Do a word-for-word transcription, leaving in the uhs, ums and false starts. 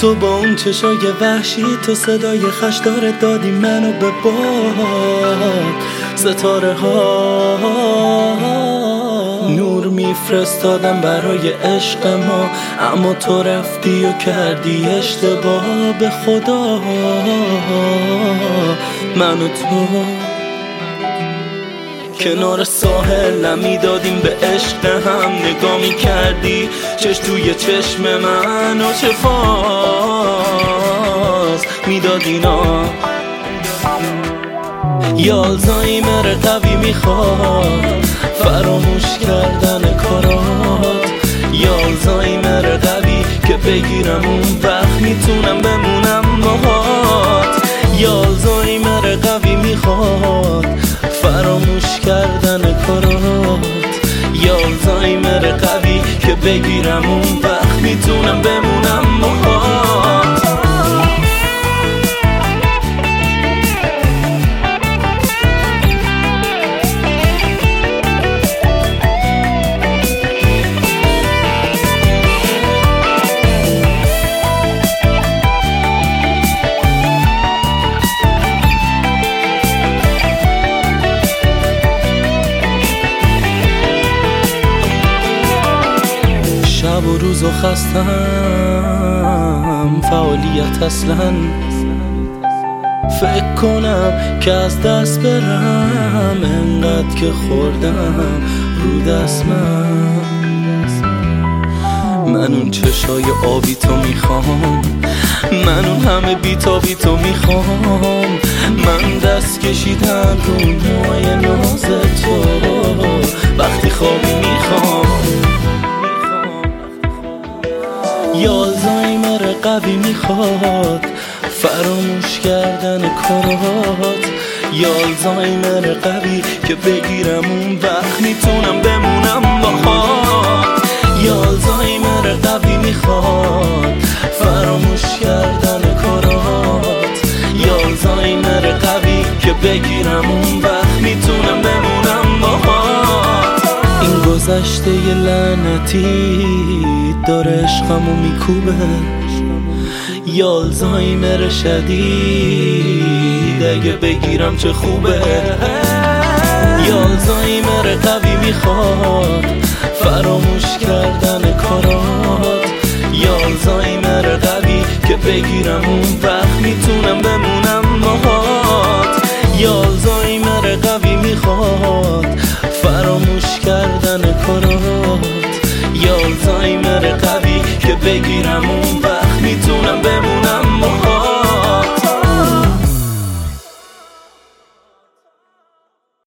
تو با اون چشای وحشی، تو صدای خشدار دادی منو به باد. ستاره ها نور میفرستادم برای عشق ما، اما تو رفتی و کردی اشتباه. به خدا من و تو کنار ساحل میدادیم به عشق هم، نگاه میکردی چشم توی چشم من و چه فاز میدادینا. یا آلزایمر قوی میخواد فراموش کردن کارات، یا آلزایمر قوی که بگیرم اون وقت میتونم بمونم باهات. یا آلزایمر قوی میخواد فراموش کردن کارات، یا آلزایمر قوی که بگیرم اون وقت میتونم بمونم باهات. شب و روز و خستم فعالیت اصلا، فکر کنم که از دست برم انقدر که خوردم رو دست من. من اون چشای آبی تو میخوام، من اون همه بیتابی تو میخوام، من دست کشیدم رو موهای ناز تو وقتی خوابی میخوام. یا آلزایمر قوی میخواد فراموش کردن کارات، یا آلزایمر قوی که بگیرم اون وقت میتونم بمونم باهات. یا آلزایمر قوی میخواد فراموش کردن کارات، یا آلزایمر قوی که بگیرم اون وقت میتونم بمونم باهات. این گذشته ی لعنتی داره عشقمو میکوبه، یا آلزایمر شدید اگه بگیرم چه خوبه. یا آلزایمر قوی میخواد فراموش کردن کارات، یا آلزایمر قوی که بگیرم اون وقت میتونم بمونم باهات. یا آلزایمر قوی میخواد